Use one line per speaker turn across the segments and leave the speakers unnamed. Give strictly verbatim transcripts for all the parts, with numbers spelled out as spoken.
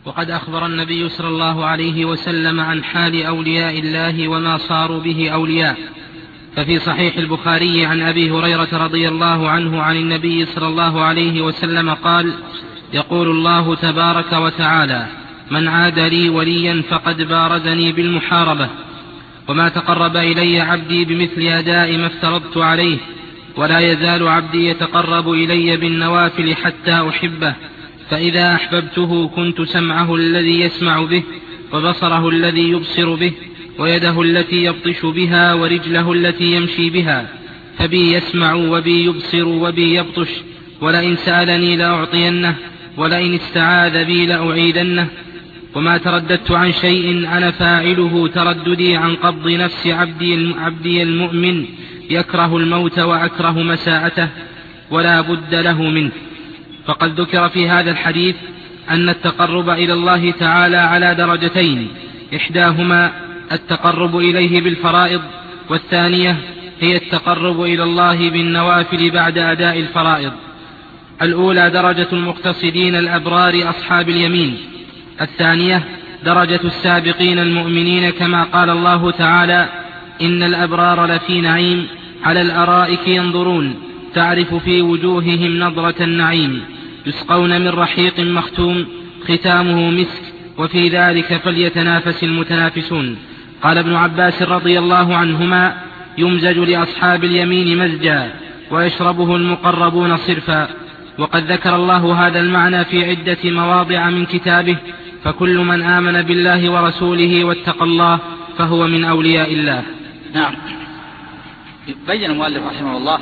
وقد أخبر النبي صلى الله عليه وسلم عن حال أولياء الله وما صاروا به أولياء. ففي صحيح البخاري عن أبي هريرة رضي الله عنه عن النبي صلى الله عليه وسلم قال: يقول الله تبارك وتعالى: من عاد لي وليا فقد بارزني بالمحاربة، وما تقرب إلي عبدي بمثل أداء ما افترضت عليه، ولا يزال عبدي يتقرب إلي بالنوافل حتى أحبه، فإذا أحببته كنت سمعه الذي يسمع به، وبصره الذي يبصر به، ويده التي يبطش بها، ورجله التي يمشي بها، فبي يسمع وبي يبصر وبي يبطش، ولئن سألني لأعطينه، ولئن استعاذ بي لأعيذنه. وما ترددت عن شيء أنا فاعله ترددي عن قبض نفس عبدي, عبدي المؤمن يكره الموت وأكره مساءته، ولا بد له منه. فقد ذكر في هذا الحديث أن التقرب إلى الله تعالى على درجتين: إحداهما التقرب إليه بالفرائض، والثانية هي التقرب إلى الله بالنوافل بعد أداء الفرائض. الأولى درجة المقتصدين الأبرار أصحاب اليمين، الثانية درجة السابقين المؤمنين، كما قال الله تعالى: إن الأبرار لفي نعيم على الأرائك ينظرون تعرف في وجوههم نضرة النعيم يسقون من رحيق مختوم ختامه مسك وفي ذلك فليتنافس المتنافسون. قال ابن عباس رضي الله عنهما: يمزج لأصحاب اليمين مزجا ويشربه المقربون صرفا. وقد ذكر الله هذا المعنى في عدة مواضع من كتابه: فكل من آمن بالله ورسوله واتقى الله فهو من أولياء الله.
نعم. بين المؤلف رحمه الله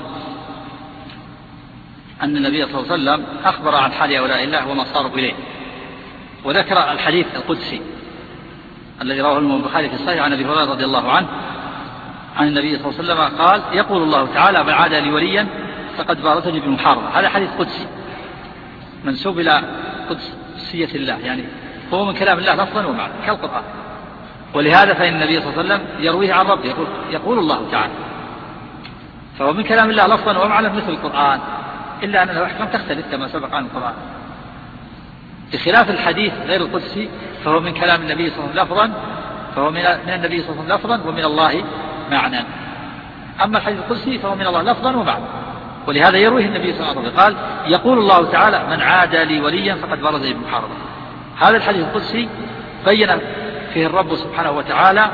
أن النبي صلى الله عليه وسلم أخبر عن حال أولياء الله وما صاروا إليه، وذكر الحديث القدسي الذي رواه البخاري في الصحيح عن أبي هريرة رضي الله عنه عن النبي صلى الله عليه وسلم قال: يقول الله تعالى: من عاد لي وليا فقد بارزني بالمحاربة. هذا حديث قدسي منسوب إلى قدسية الله، يعني هو من كلام الله لفظا ومعنى كالقرآن، ولهذا فإن النبي صلى الله عليه وسلم يرويه عن ربه يقول, يقول الله تعالى، فهو من كلام الله لفظا ومعنى مثل القرآن، إلا أن الأحكام تختلف كما سبق عن القرآن، بخلاف الحديث غير القدسي فهو من كلام النبي صلى الله عليه وسلم لفظا، فهو من النبي صلى الله عليه وسلم لفظا ومن الله معنى. أما الحديث القدسي فهو من الله لفظا ومعنى، ولهذا يرويه النبي صلى الله عليه وسلم قال: يقول الله تعالى: من عاد لي وليا فقد بارزني بالمحاربة. هذا الحديث القدسي بين فيه الرب سبحانه وتعالى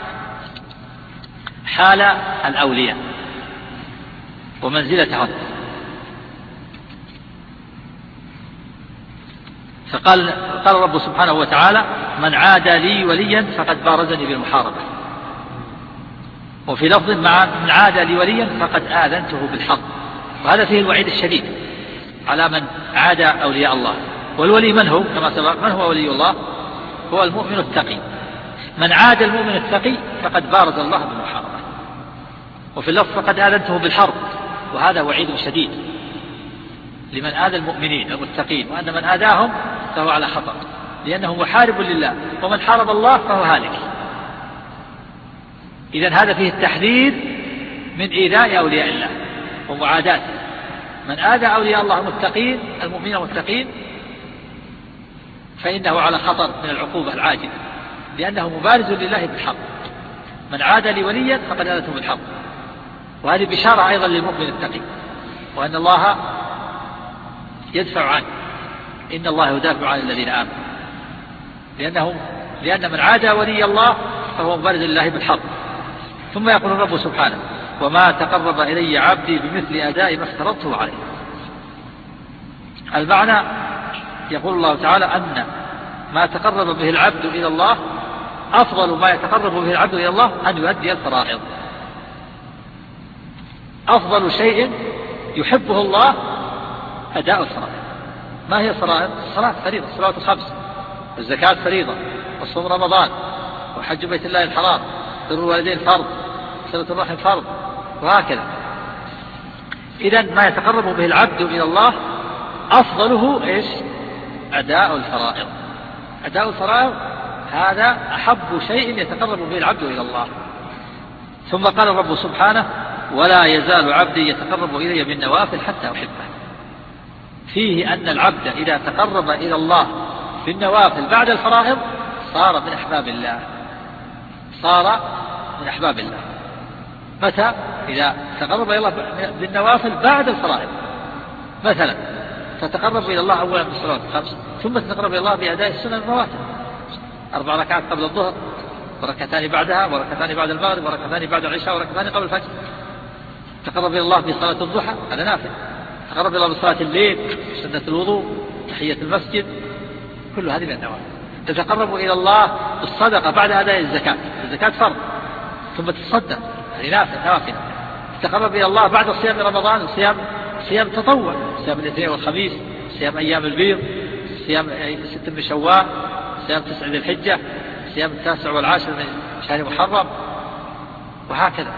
حال الأولياء ومنزلتهم، فقال قال الرب سبحانه وتعالى: من عاد لي وليا فقد بارزني بالمحاربة. وفي لفظ: من عاد لي وليا فقد آذنته بالحرب. وهذا فيه الوعيد الشديد على من عاد أولياء الله. والولي من هو؟ كما سبق، من هو ولي الله؟ هو المؤمن التقي. من عاد المؤمن التقي فقد بارز الله بالمحاربة. وفي اللفظ: فقد آذنته بالحرب، وهذا وعيد شديد لمن آذى المؤمنين المتقين، وأن من آذاهم فهو على خطر، لأنه محارب لله، ومن حارب الله فهو هالك. إذن هذا فيه التحذير من إيذاء أولياء الله ومعاداته. من آذى أولياء الله المتقين المؤمنين المتقين فإنه على خطر من العقوبة العاجلة، لأنه مبارز لله بالحق. من عاد لي وليا فقد آذته بالحق. وهذه بشارة أيضا للمؤمن التقي، وأن الله يدفع عنه، إن الله يدافع عن الذين آمنوا، لأنه لأن من عاد ولي الله فهو مبارز لله بالحق. ثم يقول الرب سبحانه: وما تقرب إلي عبدي بمثل أداء ما افترضته عليه. المعنى يقول الله تعالى أن ما تقرب به العبد إلى الله أفضل ما يتقرب به العبد إلى الله أن يؤدي الفرائض. أفضل شيء يحبه الله أداء الفرائض. ما هي الفرائض؟ الصلاة فريضة، الصلاة الخمس، والزكاة فريضة، والصوم رمضان، وحج بيت الله الحرام، بر الوالدين فرض، صلة الرحم فرض، وهكذا. إذن ما يتقرب به العبد إلى الله أفضله إيش؟ أداء الفرائض. أداء الفرائض هذا أحب شيء يتقرب به العبد إلى الله. ثم قال الرب سبحانه: ولا يزال عبدي يتقرب إلي بالنوافل حتى أحبه. فيه أن العبد إذا تقرب إلى الله في النوافل بعد الفرائض صار من أحباب الله، صار من أحباب الله. متى؟ إذا تقرب إلى الله بالنوافل بعد الفرائض. مثلا تتقرب إلى الله أولا بالصلاة الخمس، ثم تتقرب إلى الله بأداء السنن الرواتب، أربع ركعات قبل الظهر، وركعتان بعدها، وركعتان بعد المغرب، وركعتان بعد العشاء، وركعتان قبل الفجر. تقرب إلى الله بصلاة الضحى، هذا نافل. تقرب إلى الله بصلاة الليل، سنة الوضوء، تحية المسجد، كل هذه من النوافل. تتقرب إلى الله بالصدقة بعد أداء الزكاة، الزكاة فرض، ثم تتصدق، هذه نافل نوافل. تتقرب إلى الله بعد صيام رمضان، صيام صيام تطوع، صيام الاثنين والخميس، صيام أيام البيض، صيام ست من شوال، صيام تسع ذي الحجة، صيام التاسع والعاشر من شهر محرم، وهكذا.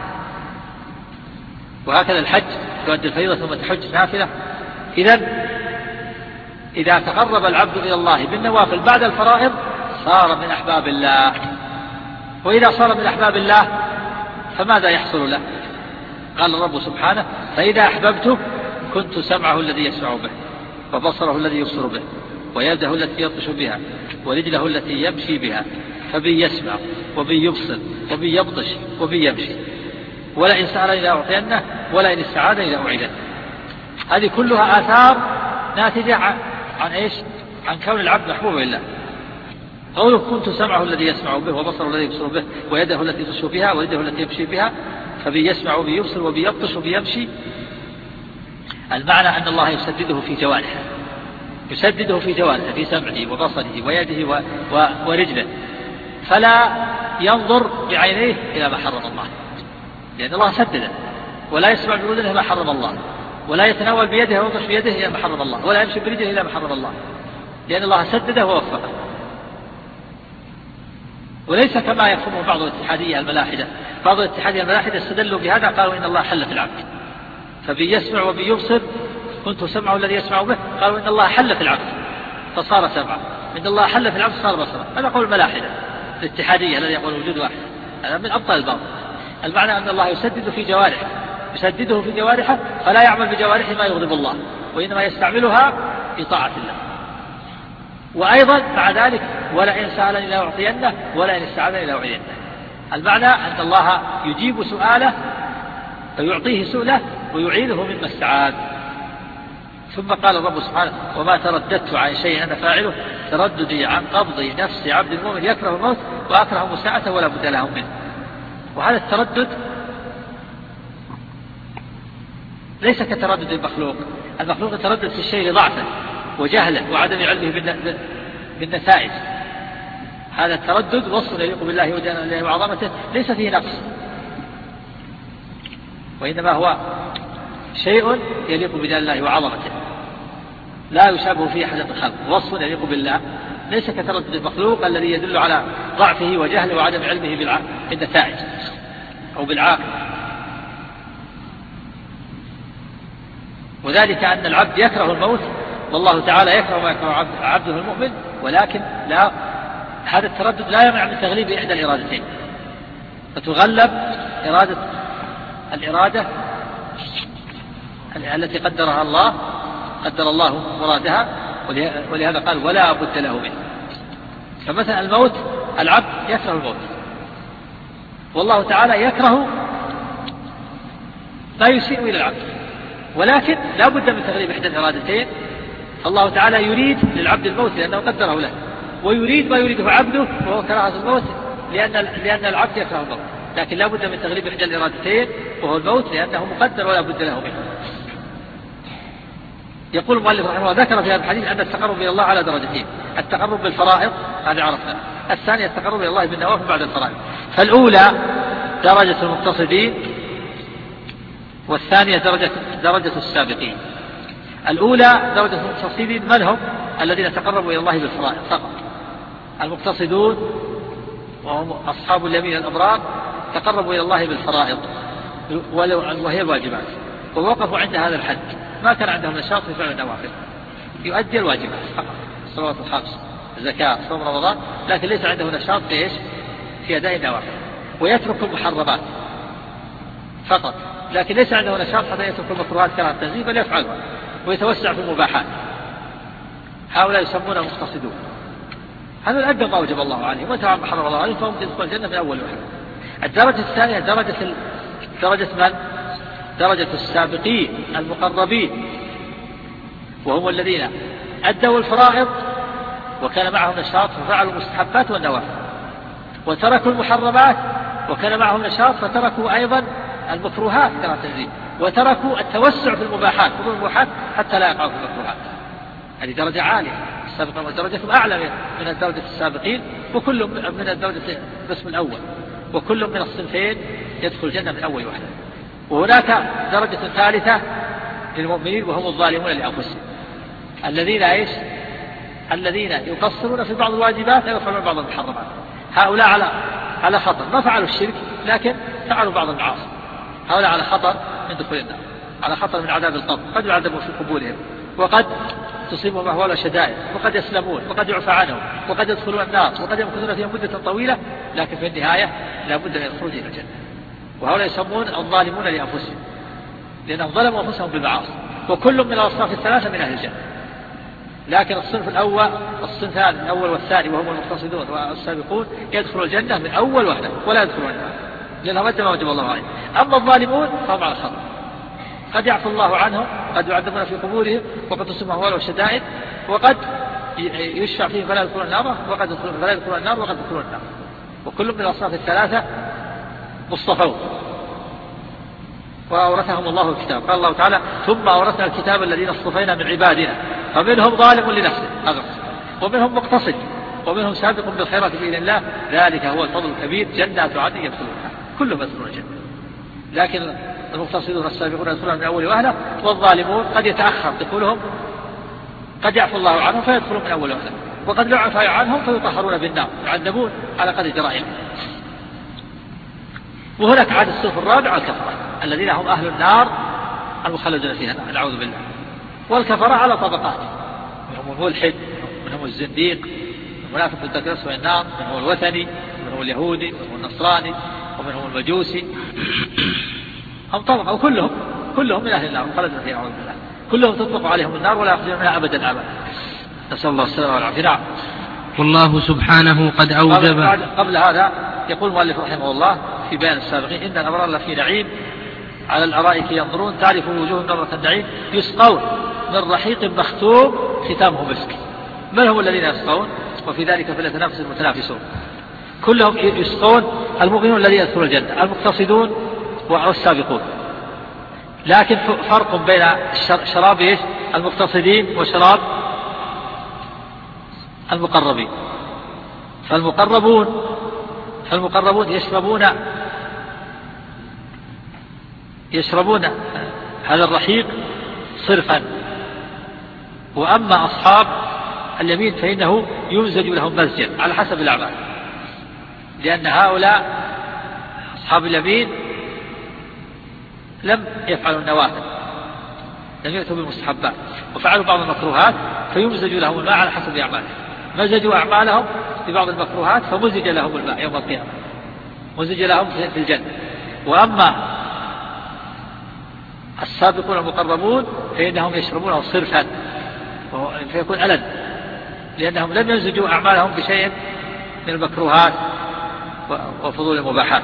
وهكذا الحج، تؤدي الفريضة ثم تحج نافلة. إذن إذا تقرب العبد إلى الله بالنوافل بعد الفرائض صار من أحباب الله. وإذا صار من أحباب الله فماذا يحصل له؟ قال الرب سبحانه: فإذا أحببته كنت سمعه الذي يسمع به، وبصره الذي يبصر به، ويده التي يبطش بها، ورجله التي يمشي بها، فبي يسمع وبي يبصر وبي يبطش وبي يمشي، ولئن سألني لأعطينه، ولئن استعاذني لأعيذنه. هذه كلها آثار ناتجة عن, عن إيش؟ عن كون العبد محبوب لله. قوله كنت سمعه الذي يسمع به، وبصره الذي يبصر به، ويده التي يبطش بها، ورجله التي يمشي بها، فبي يسمع وبي يبصر وبي يبطش وبي يمشي. المعنى أن الله يسدده في جوارحه، يسدده في جوارحه، في سمعه وبصره ويده و... و... ورجله، فلا ينظر بعينيه إلى ما حرم الله، لأن الله سدده. ولا يسمع بأذنه ما حرم الله، ولا يتناول بيده ويبطش بيده إلى ما حرم الله، ولا يمشي برجله إلى ما حرم الله، لأن الله سدده ووفقه. وليس كما يفهمه بعض الاتحادية الملاحدة. بعض الاتحادية الملاحدة استدلوا بهذا، قالوا إن الله حل في العبد، فبي يسمع وبي يبصر، كنت سمعه الذي يسمع به، قالوا إن الله حل في العبد فصار سمعا، إن الله حل في العبد صار بصرا. هذا قول الملاحدة الاتحادية الذي يقول وجود واحد، هذا من أبطال الباطل. المعنى أن الله يسدد في جوارحه، يسدده في جوارحه، فلا يعمل بجوارحه ما يغضب الله، وإنما يستعملها في طاعة الله. وأيضا مع ذلك ولئن سألني لأعطينه، ولئن استعاذني لأعيذنه. المعنى أن الله يجيب سؤاله فيعطيه سؤله ويعينه مما استعاذ. ثم قال الرب سبحانه: وما ترددت عن شيء أنا فاعله ترددي عن قبض نفس عبد المؤمن يكره الموت وأكره مساءته ولا بد له منه. وهذا التردد ليس كتردد المخلوق. المخلوق يتردد في الشيء لضعفه وجهله وعدم علمه بالنتائج. هذا التردد وصف يليق بالله وجلاله وعظمته، ليس فيه نقص، وإنما هو شيء يليق بجلال الله وعظمته، لا يشابه فيه أحد من الخلق، وصف يليق بالله، ليس كتردد المخلوق الذي يدل على ضعفه وجهله وعدم علمه بالنتائج أو بالعاقل. وذلك أن العبد يكره الموت، والله تعالى يكره ما يكره عبده المؤمن، ولكن لا، هذا التردد لا يمنع من تغليب إحدى الإرادتين، فتغلب إرادة الإرادة التي قدرها الله، قدر الله مرادها، ولهذا قال ولا بد له منه. فمثلا الموت، العبد يكره الموت، والله تعالى يكره ما يسيء إلى العبد، ولكن لا بد من تغليب إحدى الإرادتين. فالله تعالى يريد للعبد الموت لأنه قدره له، ويريد ما يريده عبده وهو كراهة الموت لأن لأن العبد يكره الموت، لكن لا بد من تغليب إحدى الإرادتين وهو الموت لأنه مقدر ولا بد له منه. يقول المؤلف رحمه الله: ذكر في هذا الحديث أن التقرب إلى الله على درجتين: التقرب بالفرائض، هذا عرفنا، الثانية التقرب إلى الله بالنوافل بعد الفرائض. فالأولى درجة المقتصدين، والثانية درجة درجة السابقين. الأولى درجة المقتصدين، من هم؟ الذين تقربوا إلى الله بالفرائض فقط. المقتصدون وهم أصحاب اليمين الأبرار تقربوا إلى الله بالفرائض وهي الواجبات، ووقفوا عند هذا الحد، ما كان عندهم نشاط في فعل النوافل، يؤدي الواجبات فقط، الصلوات الخمس، الزكاة، صوم رمضان، لكن ليس عنده نشاط في إيش؟ في أداء النوافل، ويترك المحرمات فقط، لكن ليس عنده نشاط حتى يترك المكروهات كراهة التنزيه، بل يفعلها ويتوسع في المباحات. هؤلاء يسمون مقتصدون. هذا أدى ما وجب الله عليه وتعالى ما حرم الله عليه، فهم يدخل الجنة من أول واحد. الدرجة الثانية درجة ال... درجة من؟ درجة السابقين المقربين، وهم الذين أدوا الفرائض وكان معهم نشاط ففعلوا المستحبات والنوافل، وتركوا المحرمات وكان معهم نشاط فتركوا أيضا المكروهات كما تجري، وتركوا التوسع في المباحات والمباحات حتى لا يقعوا في المكروهات. هذه درجة عالية، السابقين ودرجة أعلى من الدرجة السابقين، وكل من الدرجة القسم الأول، وكل من الصنفين يدخل الجنة من أول واحدة. وهناك درجة ثالثة للمؤمنين وهم الظالمون لأنفسهم، الذين ايش؟ الذين يقصرون في بعض الواجبات ويفعلون بعض المحرمات. هؤلاء على على خطر، ما فعلوا الشرك لكن فعلوا بعض المعاصي. هؤلاء على خطر من دخول النار، على خطر من عذاب القبر، قد يعذبوا في قبورهم وقد تصيبهم أهوال وشدائد، وقد يسلمون وقد يعفى عنهم وقد يدخلون النار وقد يمكثون فيها مدة طويلة، لكن في النهاية لا بد من الخروج إلى الجنة. وهؤلاء يسمون الظالمون لأنفسهم لأنهم ظلموا أنفسهم بالمعاصي، وكل من الأصناف الثلاثة من أهل الجنة. لكن الصنف الأول الصنف الأول والثاني وهم المقتصدون والسابقون يدخلون الجنة من أول وحدة ولا يدخلون النار لأنهم أدوا ما وجب الله عليهم. أما الظالمون فهم على خطر، قد يعفو الله عنهم، قد يعذبون في قبورهم، وقد تصيبهم أهوال وشدائد، وقد يشفع فيهم فلا يدخلون النار، وقد فلا يدخلون النار وقد يدخلون النار. وكل من الأصناف الثلاثة مصطفون وأورثهم الله الكتاب. قال الله تعالى: ثم أورثنا الكتاب الذين اصطفينا من عبادنا فمنهم ظالم لنفسه ومنهم مقتصد ومنهم سابق بالخيرات بإذن الله، ذلك هو الفضل الكبير، جنات عدن يدخلونها كلهم يدخلون الجنة. لكن المقتصدون السابقون يدخلون من أول وهلة، والظالمون قد يتأخر دخولهم، قد يعفو الله عنهم فيدخلون من أول وهلة، وقد لا يعفى عنهم فيطهرون بالنار يعذبون على قدر جرائمهم. وهناك عاد الصنف الرابع الكفرة الذين هم أهل النار المخلدون فيها، نعوذ بالله. والكفرة على طبقات، منهم الملحد، منهم الزنديق، المنافق التكرس والنار، منهم الوثني، منهم اليهودي، منهم النصراني، ومنهم المجوسي. هم طبقة وكلهم كلهم من أهل النار مخلدون فيها، نعوذ بالله. كلهم تطبق عليهم النار ولا يخرجون منها أبدا أبدا، نسأل الله السلامة والعافية. نعم.
والله سبحانه قد أوجب.
قبل هذا يقول المؤلف رحمه الله في بيان السابقين: إن الأبرار لفي نعيم على الأرائك ينظرون تعرف وجوههم نظرة النعيم يسقون من رحيق مختوم ختامه مسك. من هم الذين يسقون؟ وفي ذلك فليتنافس المتنافسون. كلهم يسقون، المؤمنون الذين يدخلون الجنة، المقتصدون والسابقون. لكن فرق بين شراب المقتصدين وشراب المقربين. فالمقربون فالمقربون يشربون يشربون هذا الرحيق صرفا، وأما أصحاب اليمين فإنه يمزج لهم مزجا على حسب الأعمال، لأن هؤلاء أصحاب اليمين لم يفعلوا النوافل، لم يأتوا بالمستحبات، وفعلوا بعض المكروهات فيمزج لهم الماء على حسب أعمالهم. مزجوا أعمالهم ببعض المكروهات فمزج لهم الماء يوم القيامة، مزج لهم في الجنة. وأما السابقون المقربون فإنهم يشربونه صرفا فيكون ألد، لأنهم لم يمزجوا أعمالهم بشيء من المكروهات وفضول المباحات.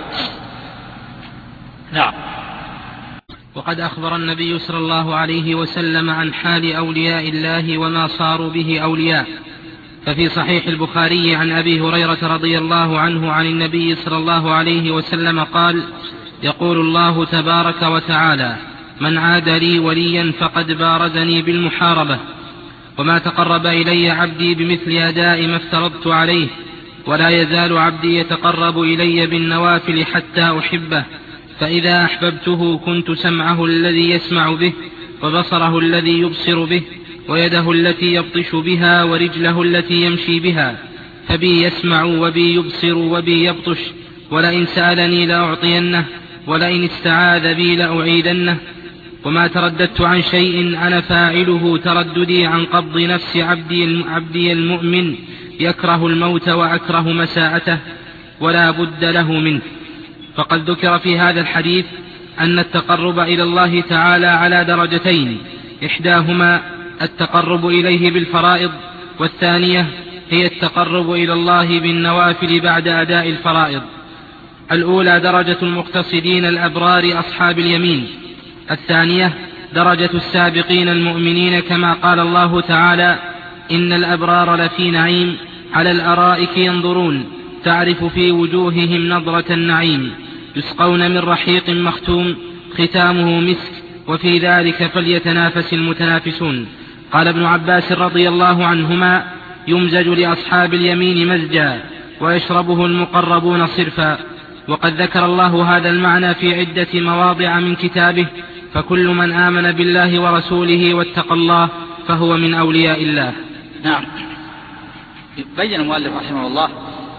نعم.
وقد أخبر النبي صلى الله عليه وسلم عن حال أولياء الله وما صاروا به أولياء. ففي صحيح البخاري عن أبي هريرة رضي الله عنه عن النبي صلى الله عليه وسلم قال: يقول الله تبارك وتعالى: من عاد لي وليا فقد بارزني بالمحاربة، وما تقرب إلي عبدي بمثل أداء ما افترضت عليه، ولا يزال عبدي يتقرب إلي بالنوافل حتى أحبه، فإذا أحببته كنت سمعه الذي يسمع به، وبصره الذي يبصر به، ويده التي يبطش بها، ورجله التي يمشي بها، فبي يسمع وبي يبصر وبي يبطش، ولئن سألني لأعطينه، ولئن استعاذ بي لأعيدنه. وما ترددت عن شيء أنا فاعله ترددي عن قبض نفس عبدي, عبدي المؤمن يكره الموت وأكره مساءته ولا بد له منه. فقد ذكر في هذا الحديث أن التقرب إلى الله تعالى على درجتين: إحداهما التقرب إليه بالفرائض، والثانية هي التقرب إلى الله بالنوافل بعد أداء الفرائض. الأولى درجة المقتصدين الأبرار أصحاب اليمين، الثانية درجة السابقين المؤمنين كما قال الله تعالى: إن الأبرار لفي نعيم على الأرائك ينظرون تعرف في وجوههم نضرة النعيم يسقون من رحيق مختوم ختامه مسك وفي ذلك فليتنافس المتنافسون. قال ابن عباس رضي الله عنهما: يمزج لأصحاب اليمين مزجا ويشربه المقربون صرفا. وقد ذكر الله هذا المعنى في عدة مواضع من كتابه: فكل من آمن بالله ورسوله واتقى الله فهو من أولياء الله.
نعم. بين المؤلف رحمه الله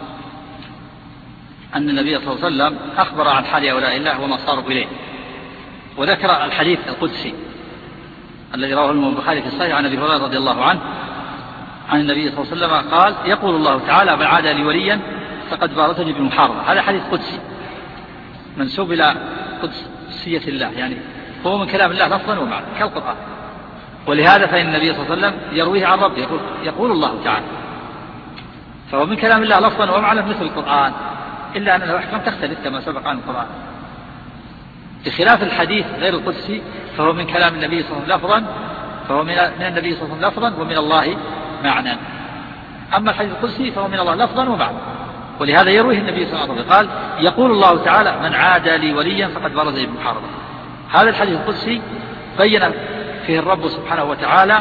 أن النبي صلى الله عليه وسلم أخبر عن حال أولياء الله وما صاروا إليه، وذكر الحديث القدسي الذي رواه البخاري في الصحيح عن أبي هريرة رضي الله عنه عن النبي صلى الله عليه وسلم قال: يقول الله تعالى: من عادى لي وليا فقد بارزني بالمحاربة. هذا حديث قدسي منسوب إلى قدسية الله، يعني هو من كلام الله لفظا ومعنى كالقرآن، ولهذا فإن النبي صلى الله عليه وسلم يرويه عن ربه يقول, يقول الله تعالى، فهو من كلام الله لفظا ومعنى مثل القرآن، إلا أن الأحكام تختلف كما سبق عن القرآن. بخلاف الحديث غير القدسي فهو من كلام النبي صلى الله عليه وسلم لفظا، فهو من النبي صلى الله عليه وسلم لفظا ومن الله معنى. أما الحديث القدسي فهو من الله لفظا ومعنى، ولهذا يرويه النبي صلى الله عليه وسلم قال: يقول الله تعالى: من عادى لي وليا فقد برزني بالمحاربة. هذا الحديث القدسي بين فيه الرب سبحانه وتعالى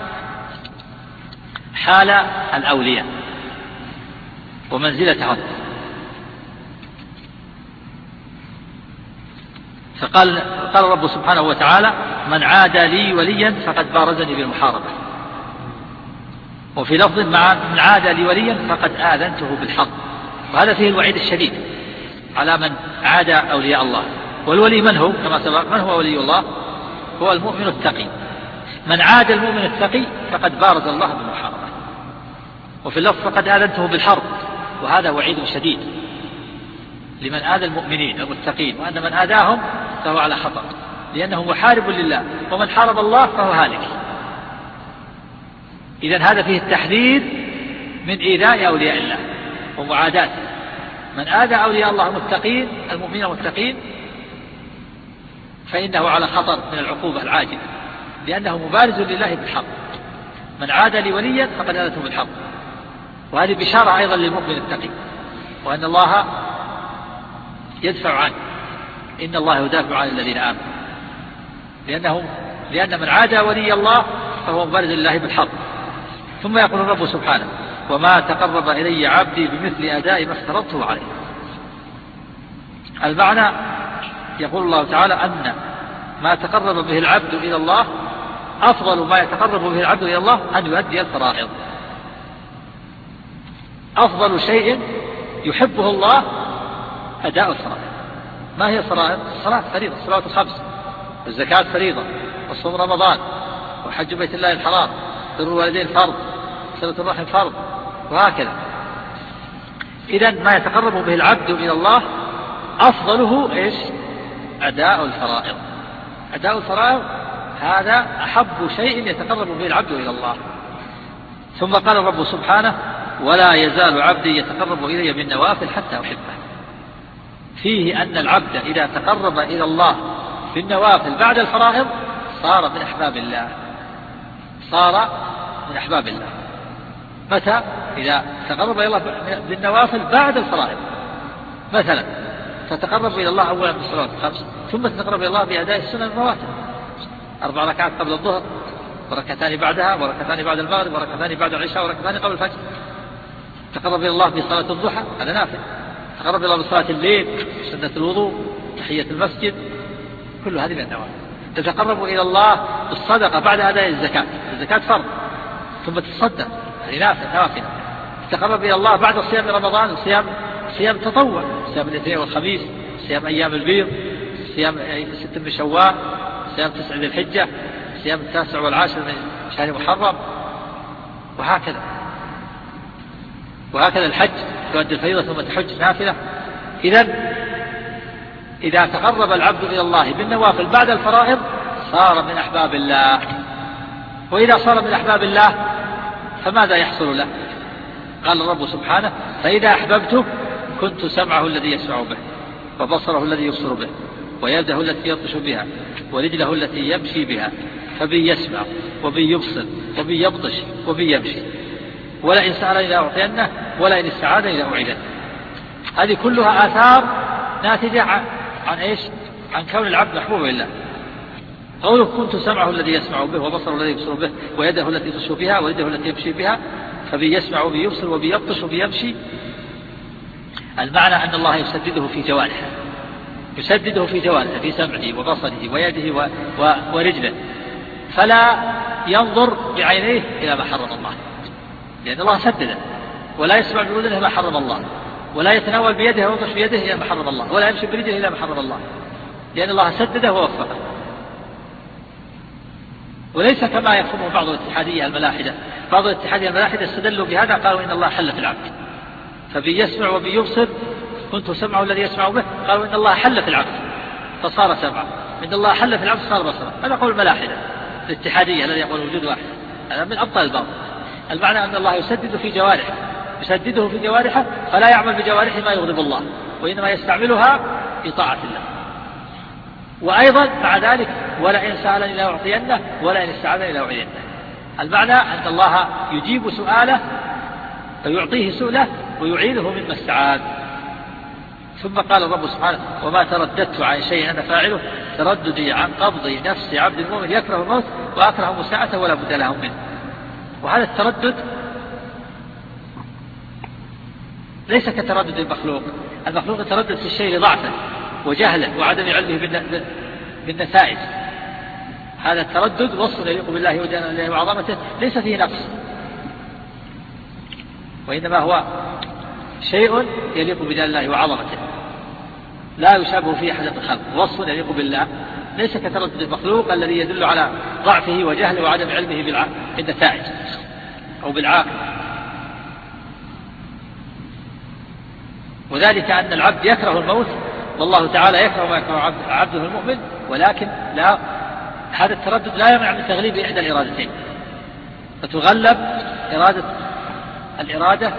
حال الأولياء ومنزلتهم، فقال قال الرب سبحانه وتعالى: من عادى لي وليا فقد بارزني بالمحاربة. وفي لفظ: من عادى لي وليا فقد آذنته بالحق. وهذا فيه الوعيد الشديد على من عادى أولياء الله. والولي من هو؟ كما سبق، من هو ولي الله؟ هو المؤمن التقي. من عاد المؤمن التقي فقد بارز الله بالمحاربة. وفي اللفظ: فقد آذنته بالحرب. وهذا وعيد شديد لمن آذى المؤمنين المتقين، وأن من آذاهم فهو على خطر، لأنه محارب لله، ومن حارب الله فهو هالك. إذن هذا فيه التحذير من إيذاء أولياء الله ومعاداته. من آذى أولياء الله المتقين المؤمنين المتقين فإنه على خطر من العقوبة العاجلة، لأنه مبارز لله بالحق. من عاد لي وليا فقد آذته بالحق. وهذه بشارة أيضا للمؤمن التقي، وأن الله يدفع عنه. إن الله يدافع عن الذين آمنوا، لأنه لأن من عاد ولي الله فهو مبارز لله بالحق. ثم يقول الرب سبحانه: وما تقرب إلي عبدي بمثل أداء ما افترضته عليه. المعنى يقول الله تعالى أن ما تقرب به العبد إلى الله أفضل ما يتقرب به العبد إلى الله أن يؤدي الفرائض. أفضل شيء يحبه الله أداء الفرائض. ما هي الفرائض؟ الصلاة فريضة، الصلاة الخمس، والزكاة فريضة، والصوم رمضان، وحج بيت الله الحرام، بر الوالدين فرض، صلة الرحم فرض، وهكذا. إذن ما يتقرب به العبد إلى الله أفضله إيش؟ أداء الفرائض. أداء الفرائض هذا أحب شيء يتقرب به العبد إلى الله. ثم قال الرب سبحانه: ولا يزال عبدي يتقرب إلي بالنوافل حتى أحبه. فيه أن العبد إذا تقرب إلى الله بالنوافل بعد الفرائض صار من أحباب الله، صار من أحباب الله. متى؟ إذا تقرب إلى الله بالنوافل بعد الفرائض. مثلا تتقرب إلى الله أولا بالصلاة الخمس، ثم تتقرب إلى الله بأداء السنن الرواتب، أربع ركعات قبل الظهر، وركعتان بعدها، وركعتان بعد المغرب، وركعتان بعد العشاء، وركعتان قبل الفجر. تقرب إلى الله بصلاة الضحى، هذا نافل. تقرب إلى الله بصلاة الليل، سنة الوضوء، تحية المسجد، كل هذه من النوافل. تتقرب إلى الله بالصدقة بعد أداء الزكاة، الزكاة فرض، ثم تتصدق، هذه نافل نوافل. تتقرب إلى الله بعد صيام رمضان، صيام صيام تطوع، صيام الاثنين والخميس، صيام أيام البيض، صيام ست من شوال، صيام تسع ذي الحجة، صيام التاسع والعاشر من شهر محرم، وهكذا. وهكذا الحج، تؤدي الفريضة ثم تحج نافلة. إذن إذا تقرب العبد إلى الله بالنوافل بعد الفرائض صار من أحباب الله. وإذا صار من أحباب الله فماذا يحصل له؟ قال الرب سبحانه فإذا أحببته كنت سمعه الذي يسمع به وبصره الذي يبصر به ويده التي يبطش بها ورجله التي يمشي بها فبي يسمع وبي يبصر وبي يبطش وبي يمشي ولئن سألني لأعطينه ولئن استعاذني لأعيذنه. هذه كلها آثار ناتجة عن, عن إيش؟ عن كون العبد محبوب لله. قوله كنت سمعه الذي يسمع به وبصره الذي يبصر به ويده التي يبطش بها ورجله التي يمشي بها فبي يسمع وبي يبصر وبي يبطش وبي يمشي. المعنى أن الله يسدده في جوارحه يسدده في جوارحه في سمعه وبصره ويده و... و... ورجله فلا ينظر بعينيه إلى ما حرم الله لأن الله سدده ولا يسمع بأذنه ما حرم الله ولا يتناول بيده ويبطش بيده إلى ما حرم الله ولا يمشي برجله إلى ما حرم الله لأن الله سدده ووفقه. وليس كما يفهمه بعض الاتحادية الملاحدة. بعض الاتحادية الملاحدة استدلوا بهذا قالوا إن الله حل في العبد فبي يسمع وبي يبصر كنت سمعه الذي يسمع به قالوا إن الله حل في العبد فصار سمعا إن الله حل في العبد صار بصرا. هذا قول الملاحدة الاتحادية الذي يقول وجود واحد هذا من أبطال الباطل. المعنى أن الله يسدد في جوارحه يسدده في جوارحه فلا يعمل بجوارحه ما يغضب الله وإنما يستعملها في طاعة الله. وأيضا مع ذلك ولئن سألني لأعطينه ولئن استعاذني لأعيذنه. المعنى أن الله يجيب سؤاله فيعطيه سؤله ويعيده مما استعاذ. ثم قال الرب سبحانه وما ترددت عن شيء أنا فاعله ترددي عن قبض نفس عبد المؤمن يكره الموت وأكره مساءته ولا بد له منه. وهذا التردد ليس كتردد المخلوق. المخلوق يتردد في الشيء لضعفه وجهله وعدم علمه بالنتائج. هذا التردد وصف يليق بالله وجلاله وعظمته ليس فيه نقص وإنما هو شيء يليق بجلال الله وعظمته لا يشابه فيه أحد الخلق. وصف يليق بالله ليس كتردد المخلوق الذي يدل على ضعفه وجهله وعدم علمه بالنتائج أو بالعاقل. وذلك أن العبد يكره الموت والله تعالى يكره ما يكره عبده المؤمن ولكن لا هذا التردد لا يمنع من تغليب إحدى الإرادتين فتغلب إرادة الإرادة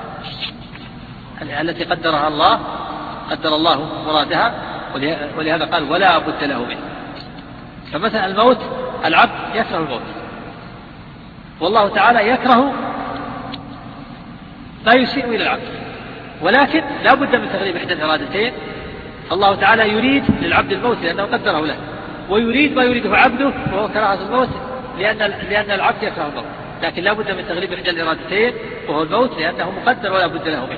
التي قدرها الله قدر الله مرادها ولهذا قال ولا بد له منه. فمثلا الموت العبد يكره الموت والله تعالى يكره ما يسيء إلى العبد ولكن لا بد من تغليب إحدى الإرادتين. الله تعالى يريد للعبد الموت لأنه قدره له ويريد ما يريده عبده وهو كراهة الموت لأن لأن العبد يكره الموت لكن لا بد من تغليب إحدى الإرادتين وهو الموت لأنه مقدر ولا بد له منه.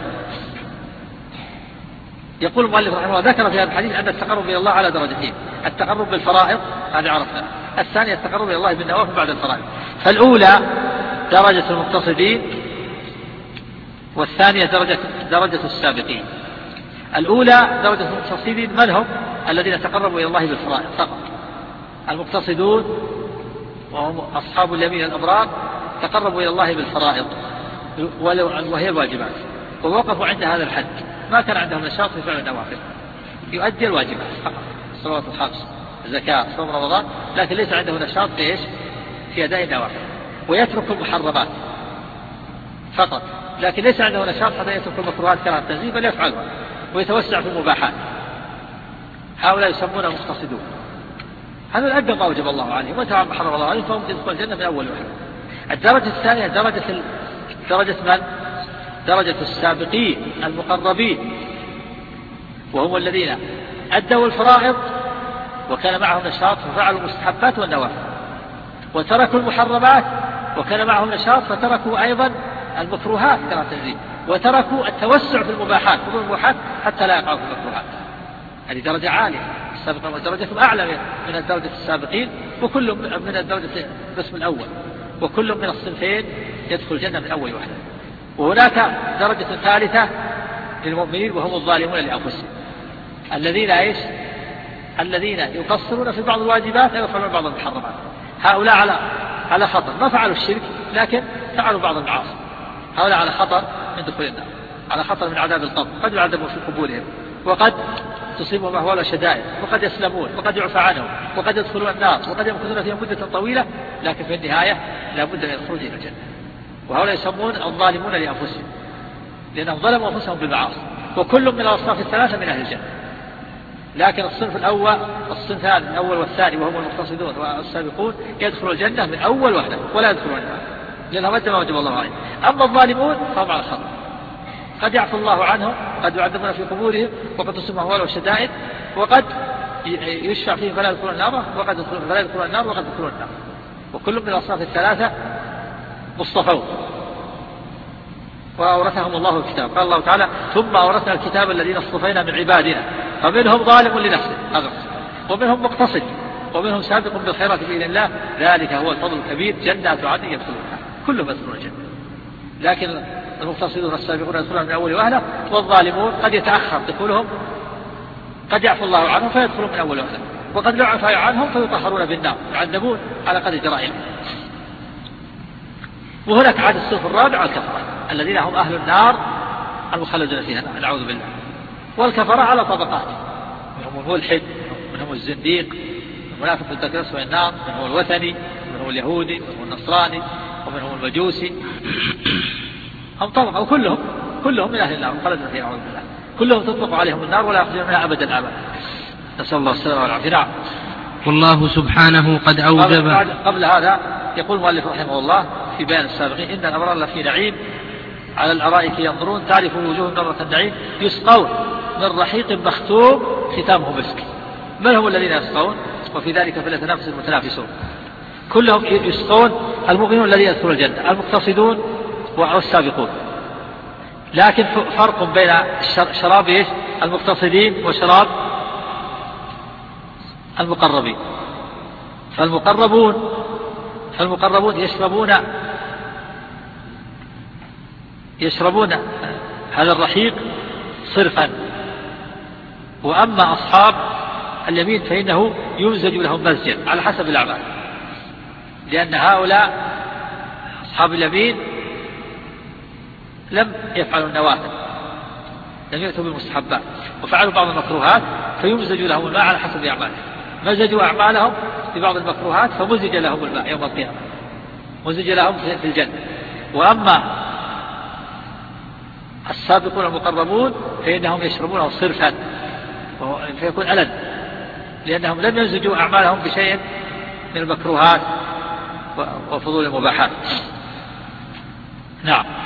يقول المؤلف رحمه الله ذكر في هذا الحديث أن التقرب إلى الله على درجتين التقرب بالفرائض هذا عرفنا الثانية التقرب إلى الله بالنوافل بعد الفرائض. فالأولى درجة المقتصدين والثانية درجة درجة السابقين. الأولى درجة المقتصدين من هم؟ الذين تقربوا إلى الله بالفرائض فقط. المقتصدون وهم أصحاب اليمين الأبرار تقربوا إلى الله بالفرائض وهي الواجبات ووقفوا عند هذا الحد ما كان عندهم نشاط في فعل النوافل يؤدي الواجبات فقط الصلوات الخمس الزكاة صوم رمضان لكن ليس عنده نشاط في إيش؟ في أداء النوافل ويترك المحرمات فقط لكن ليس عنده نشاط حتى يترك المكروهات كراهة التنزيه بل يفعلها ويتوسع في المباحات. هؤلاء يسمون المقتصدون. هذا أدى ما وجب الله عليهم وتعالى ما حرم الله عليهم فهم يدخلون الجنة من أول وحده. الدرجة الثانية درجة ال... درجة من؟ درجة السابقين المقربين وهم الذين أدوا الفرائض وكان معهم نشاط ففعلوا المستحبات والنوافل وتركوا المحرمات وكان معهم نشاط فتركوا أيضا المكروهات كراهة التنزيه وتركوا التوسع في المباحات المباحات حتى لا يقعوا في المكروهات. هذه درجة عالية السابقين ودرجتهم أعلى من الدرجة السابقين وكل من الدرجة القسم الأول وكل من الصنفين يدخل الجنة من أول وحده. وهناك درجة ثالثة للمؤمنين وهم الظالمون لأنفسهم الذين إيش؟ الذين يقصرون في بعض الواجبات ويفعلون بعض المحرمات. هؤلاء على على خطر ما فعلوا الشرك لكن فعلوا بعض المعاصي. هؤلاء على خطر من دخول النار على خطر من عذاب القبر قد يعذبوا في قبورهم وقد تصيبهم أهوال شدائد وقد يسلمون وقد يعفى عنهم وقد يدخلون النار وقد يمكثون فيها مدة طويلة لكن في النهاية لا بد من الخروج إلى الجنة. وهؤلاء يسمون الظالمون لأنفسهم لأنهم ظلموا أنفسهم بالمعاصي، وكل من الأصناف الثلاثة من أهل الجنة. لكن الصنف الأول الصنفان الأول والثاني وهم المقتصدون والسابقون يدخلون الجنة من أول وحدة ولا يدخلون النار لأنهم أدى ما وجب الله عليهم. أما الظالمون فهم على الخطر، قد يعفو الله عنهم، قد يعذبون في قبورهم، وقد تصيبهم أهوال وشدائد، وقد يشفع فيهم فلا يدخلون النار، وقد يدخلون فلا يدخلون النار وقد يدخلون النار. وكل من الأصناف الثلاثة مصطفون وأورثهم الله الكتاب. قال الله تعالى: ثم أورثنا الكتاب الذين اصطفينا من عبادنا فمنهم ظالم لنفسه ومنهم مقتصد ومنهم سابق بالخيرات بإذن الله ذلك هو الفضل الكبير جنات عدن يدخلونها كلهم يدخلون الجنة. لكن المقتصدون السابقون يدخلون من أول وهلة، والظالمون قد يتأخر دخولهم، قد يعفو الله عنهم فيدخلون من أول وهلة، وقد لا يعفى عنهم فيطهرون بالنار يعذبون على قدر جرائمهم. وهناك عاد الصنف الرابع الكفرة الذين هم أهل النار المخلدون فيها نعوذ بالله. والكفرة على طبقات، منهم الملحد، منهم الزنديق، المنافق التكرس والنار، منهم الوثني، منهم اليهودي، منهم النصراني، ومنهم المجوسي. هم طبقة وكلهم كلهم من أهل النار مخلدون فيها نعوذ بالله، كلهم تطلق عليهم النار ولا يخرجون منها أبدا أبدا. نسأل الله السلامة والعافية. نعم.
والله سبحانه قد أوجب.
قبل هذا يقول المؤلف رحمه الله في بيان السابقين: إن الأبرار لفي نعيم على الأرائك ينظرون تعرف وجوه نظرة النعيم يسقون من رحيق مختوم ختامه مسك. من هم الذين يسقون؟ وفي ذلك فليتنافس المتنافسون. كلهم يسقون المؤمنون الذين يدخلون الجنة المقتصدون والسابقون. لكن فرق بين شراب المقتصدين وشراب المقربين. فالمقربون فالمقربون يشربون يشربون هذا الرحيق صرفا، وأما أصحاب اليمين فإنه يمزج لهم مزجا على حسب الأعمال، لأن هؤلاء أصحاب اليمين لم يفعلوا النوافل، لم يأتوا بالمستحبات وفعلوا بعض المكروهات فيمزج لهم الماء على حسب أعمالهم. مزجوا أعمالهم ببعض المكروهات فمزج لهم الماء يوم القيامة، مزج لهم في الجنة. وأما السابقون المقربون فإنهم يشربونه صرفا فيكون ألد، لأنهم لم يمزجوا أعمالهم بشيء من المكروهات وفضول المباحات. نعم.